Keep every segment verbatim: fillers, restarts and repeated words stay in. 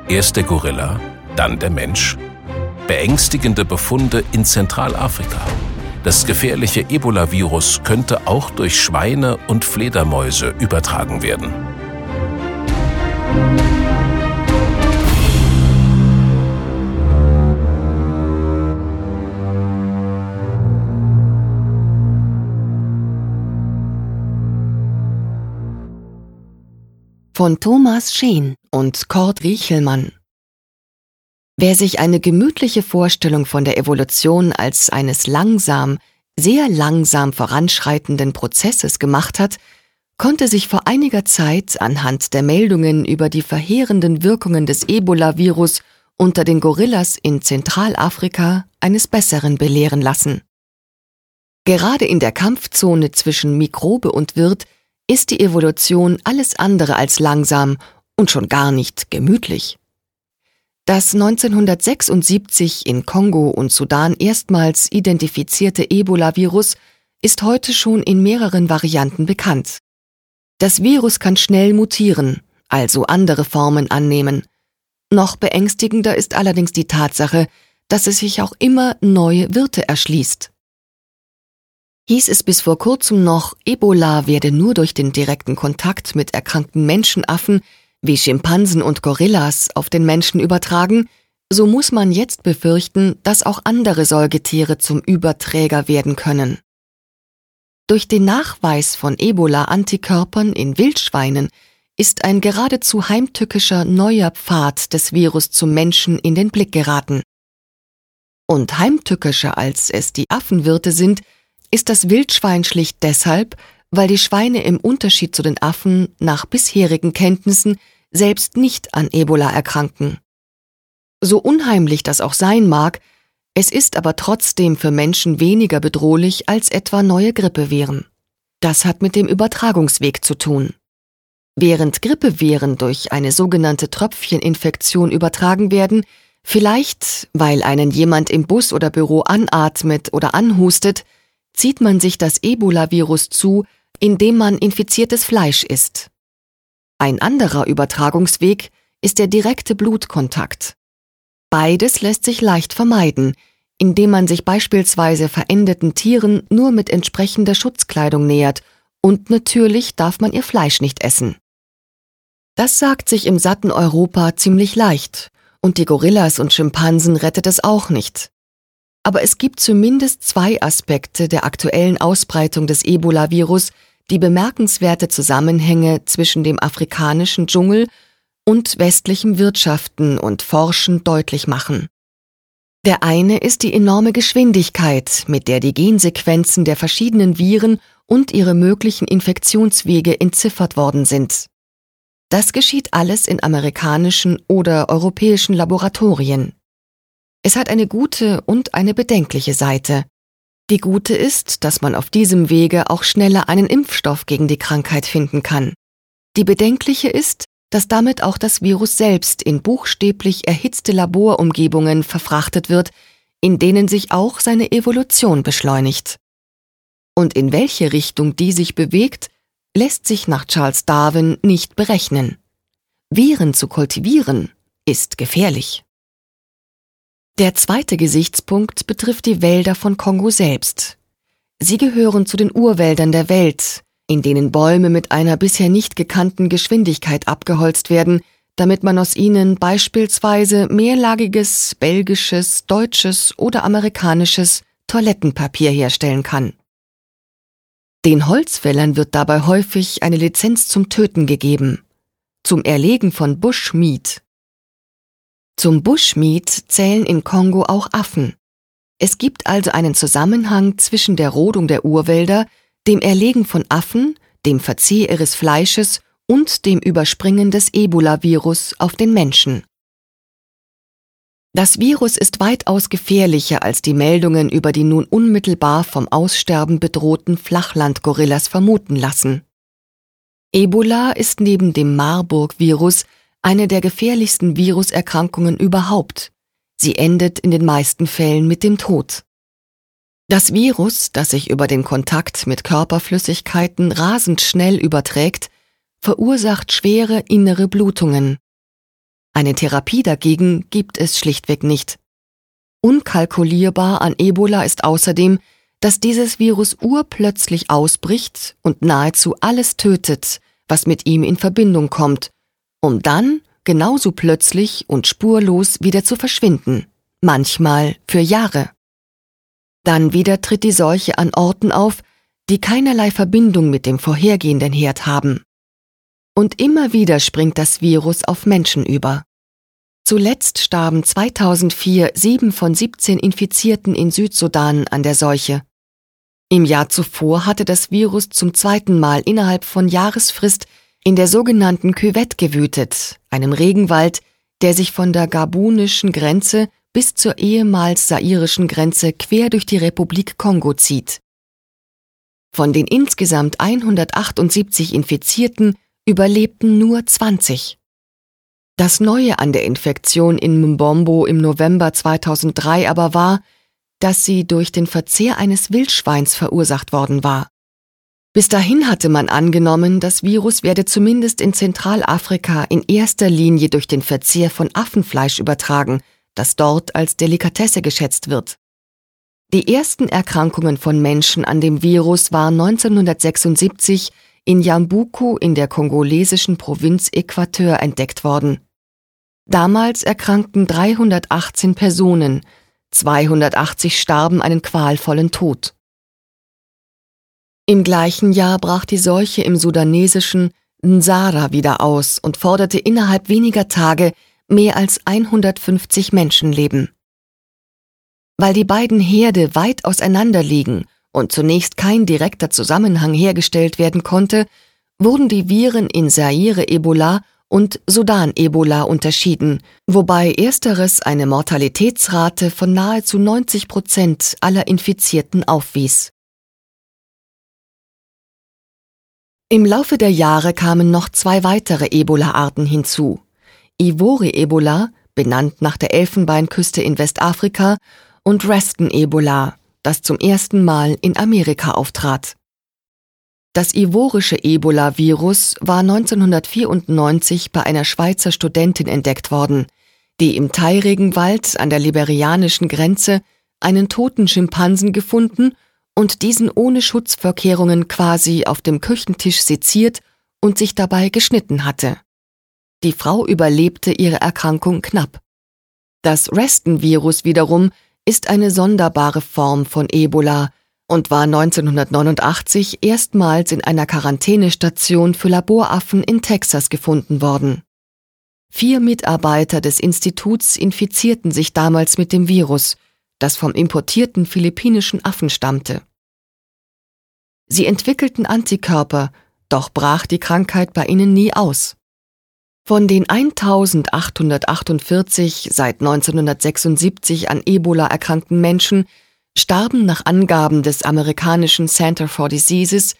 Erst der Gorilla, dann der Mensch. Beängstigende Befunde in Zentralafrika. Das gefährliche Ebola-Virus könnte auch durch Schweine und Fledermäuse übertragen werden. Von Thomas Scheen und Kurt Riechelmann. Wer sich eine gemütliche Vorstellung von der Evolution als eines langsam, sehr langsam voranschreitenden Prozesses gemacht hat, konnte sich vor einiger Zeit anhand der Meldungen über die verheerenden Wirkungen des Ebola-Virus unter den Gorillas in Zentralafrika eines Besseren belehren lassen. Gerade in der Kampfzone zwischen Mikrobe und Wirt ist die Evolution alles andere als langsam und schon gar nicht gemütlich. Das neunzehnhundertsechsundsiebzig in Kongo und Sudan erstmals identifizierte Ebola-Virus ist heute schon in mehreren Varianten bekannt. Das Virus kann schnell mutieren, also andere Formen annehmen. Noch beängstigender ist allerdings die Tatsache, dass es sich auch immer neue Wirte erschließt. Hieß es bis vor kurzem noch, Ebola werde nur durch den direkten Kontakt mit erkrankten Menschenaffen wie Schimpansen und Gorillas auf den Menschen übertragen, so muss man jetzt befürchten, dass auch andere Säugetiere zum Überträger werden können. Durch den Nachweis von Ebola-Antikörpern in Wildschweinen ist ein geradezu heimtückischer neuer Pfad des Virus zum Menschen in den Blick geraten. Und heimtückischer als es die Affenwirte sind, ist das Wildschwein schlicht deshalb, weil die Schweine im Unterschied zu den Affen nach bisherigen Kenntnissen selbst nicht an Ebola erkranken. So unheimlich das auch sein mag, es ist aber trotzdem für Menschen weniger bedrohlich als etwa neue Grippeviren. Das hat mit dem Übertragungsweg zu tun. Während Grippeviren durch eine sogenannte Tröpfcheninfektion übertragen werden, vielleicht weil einen jemand im Bus oder Büro anatmet oder anhustet, zieht man sich das Ebola-Virus zu, indem man infiziertes Fleisch isst. Ein anderer Übertragungsweg ist der direkte Blutkontakt. Beides lässt sich leicht vermeiden, indem man sich beispielsweise verendeten Tieren nur mit entsprechender Schutzkleidung nähert, und natürlich darf man ihr Fleisch nicht essen. Das sagt sich im satten Europa ziemlich leicht, und die Gorillas und Schimpansen rettet es auch nicht. Aber es gibt zumindest zwei Aspekte der aktuellen Ausbreitung des Ebola-Virus, die bemerkenswerte Zusammenhänge zwischen dem afrikanischen Dschungel und westlichem Wirtschaften und Forschen deutlich machen. Der eine ist die enorme Geschwindigkeit, mit der die Gensequenzen der verschiedenen Viren und ihre möglichen Infektionswege entziffert worden sind. Das geschieht alles in amerikanischen oder europäischen Laboratorien. Es hat eine gute und eine bedenkliche Seite. Die gute ist, dass man auf diesem Wege auch schneller einen Impfstoff gegen die Krankheit finden kann. Die bedenkliche ist, dass damit auch das Virus selbst in buchstäblich erhitzte Laborumgebungen verfrachtet wird, in denen sich auch seine Evolution beschleunigt. Und in welche Richtung die sich bewegt, lässt sich nach Charles Darwin nicht berechnen. Viren zu kultivieren ist gefährlich. Der zweite Gesichtspunkt betrifft die Wälder von Kongo selbst. Sie gehören zu den Urwäldern der Welt, in denen Bäume mit einer bisher nicht gekannten Geschwindigkeit abgeholzt werden, damit man aus ihnen beispielsweise mehrlagiges, belgisches, deutsches oder amerikanisches Toilettenpapier herstellen kann. Den Holzfällern wird dabei häufig eine Lizenz zum Töten gegeben, zum Erlegen von Bushmeat. Zum Bushmeat zählen in Kongo auch Affen. Es gibt also einen Zusammenhang zwischen der Rodung der Urwälder, dem Erlegen von Affen, dem Verzehr ihres Fleisches und dem Überspringen des Ebola-Virus auf den Menschen. Das Virus ist weitaus gefährlicher, als die Meldungen über die nun unmittelbar vom Aussterben bedrohten Flachlandgorillas vermuten lassen. Ebola ist neben dem Marburg-Virus eine der gefährlichsten Viruserkrankungen überhaupt. Sie endet in den meisten Fällen mit dem Tod. Das Virus, das sich über den Kontakt mit Körperflüssigkeiten rasend schnell überträgt, verursacht schwere innere Blutungen. Eine Therapie dagegen gibt es schlichtweg nicht. Unkalkulierbar an Ebola ist außerdem, dass dieses Virus urplötzlich ausbricht und nahezu alles tötet, was mit ihm in Verbindung kommt, um dann genauso plötzlich und spurlos wieder zu verschwinden, manchmal für Jahre. Dann wieder tritt die Seuche an Orten auf, die keinerlei Verbindung mit dem vorhergehenden Herd haben. Und immer wieder springt das Virus auf Menschen über. Zuletzt starben zweitausendvier sieben von siebzehn Infizierten in Südsudan an der Seuche. Im Jahr zuvor hatte das Virus zum zweiten Mal innerhalb von Jahresfrist in der sogenannten Cuvette gewütet, einem Regenwald, der sich von der gabunischen Grenze bis zur ehemals zairischen Grenze quer durch die Republik Kongo zieht. Von den insgesamt hundertachtundsiebzig Infizierten überlebten nur zwanzig. Das Neue an der Infektion in Mbombo im November zweitausenddrei aber war, dass sie durch den Verzehr eines Wildschweins verursacht worden war. Bis dahin hatte man angenommen, das Virus werde zumindest in Zentralafrika in erster Linie durch den Verzehr von Affenfleisch übertragen, das dort als Delikatesse geschätzt wird. Die ersten Erkrankungen von Menschen an dem Virus waren neunzehnhundertsechsundsiebzig in Yambuku in der kongolesischen Provinz Äquateur entdeckt worden. Damals erkrankten dreihundertachtzehn Personen, zweihundertachtzig starben einen qualvollen Tod. Im gleichen Jahr brach die Seuche im sudanesischen Nsara wieder aus und forderte innerhalb weniger Tage mehr als hundertfünfzig Menschenleben. Weil die beiden Herde weit auseinander liegen und zunächst kein direkter Zusammenhang hergestellt werden konnte, wurden die Viren in Zaire-Ebola und Sudan-Ebola unterschieden, wobei ersteres eine Mortalitätsrate von nahezu neunzig Prozent aller Infizierten aufwies. Im Laufe der Jahre kamen noch zwei weitere Ebola-Arten hinzu. Ivory-Ebola, benannt nach der Elfenbeinküste in Westafrika, und Reston-Ebola, das zum ersten Mal in Amerika auftrat. Das ivorische Ebola-Virus war neunzehnhundertvierundneunzig bei einer Schweizer Studentin entdeckt worden, die im Thai-Regenwald an der liberianischen Grenze einen toten Schimpansen gefunden und diesen ohne Schutzvorkehrungen quasi auf dem Küchentisch seziert und sich dabei geschnitten hatte. Die Frau überlebte ihre Erkrankung knapp. Das Reston-Virus wiederum ist eine sonderbare Form von Ebola und war neunzehnhundertneunundachtzig erstmals in einer Quarantänestation für Laboraffen in Texas gefunden worden. Vier Mitarbeiter des Instituts infizierten sich damals mit dem Virus, das vom importierten philippinischen Affen stammte. Sie entwickelten Antikörper, doch brach die Krankheit bei ihnen nie aus. Von den eintausendachthundertachtundvierzig seit neunzehnhundertsechsundsiebzig an Ebola erkrankten Menschen starben nach Angaben des amerikanischen Center for Diseases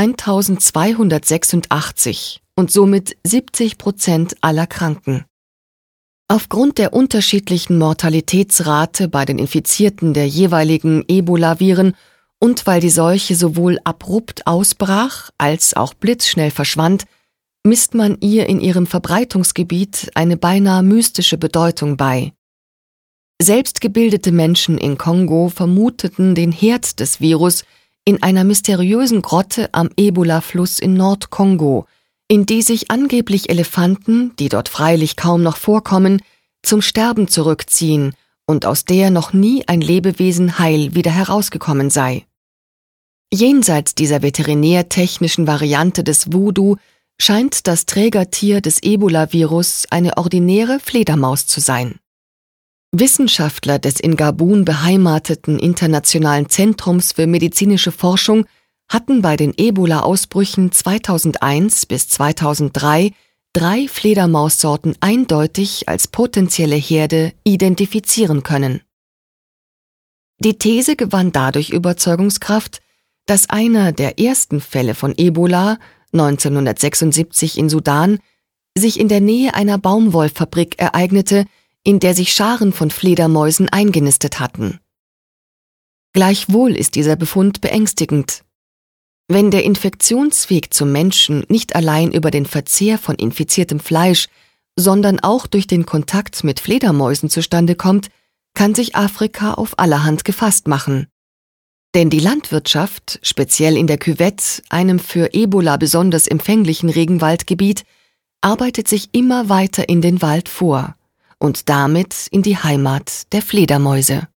eintausendzweihundertsechsundachtzig und somit siebzig Prozent aller Kranken. Aufgrund der unterschiedlichen Mortalitätsrate bei den Infizierten der jeweiligen Ebola-Viren und weil die Seuche sowohl abrupt ausbrach als auch blitzschnell verschwand, misst man ihr in ihrem Verbreitungsgebiet eine beinahe mystische Bedeutung bei. Selbstgebildete Menschen in Kongo vermuteten den Herd des Virus in einer mysteriösen Grotte am Ebola-Fluss in Nordkongo, in die sich angeblich Elefanten, die dort freilich kaum noch vorkommen, zum Sterben zurückziehen und aus der noch nie ein Lebewesen heil wieder herausgekommen sei. Jenseits dieser veterinärtechnischen Variante des Voodoo scheint das Trägertier des Ebola-Virus eine ordinäre Fledermaus zu sein. Wissenschaftler des in Gabun beheimateten Internationalen Zentrums für medizinische Forschung hatten bei den Ebola-Ausbrüchen zweitausendeins bis zweitausenddrei drei Fledermaussorten eindeutig als potenzielle Herde identifizieren können. Die These gewann dadurch Überzeugungskraft, dass einer der ersten Fälle von Ebola neunzehnhundertsechsundsiebzig in Sudan sich in der Nähe einer Baumwollfabrik ereignete, in der sich Scharen von Fledermäusen eingenistet hatten. Gleichwohl ist dieser Befund beängstigend. Wenn der Infektionsweg zum Menschen nicht allein über den Verzehr von infiziertem Fleisch sondern auch durch den Kontakt mit Fledermäusen zustande kommt, kann sich Afrika auf allerhand gefasst machen. Denn die Landwirtschaft, speziell in der Cuvette, einem für Ebola besonders empfänglichen Regenwaldgebiet, arbeitet sich immer weiter in den Wald vor und damit in die Heimat der Fledermäuse.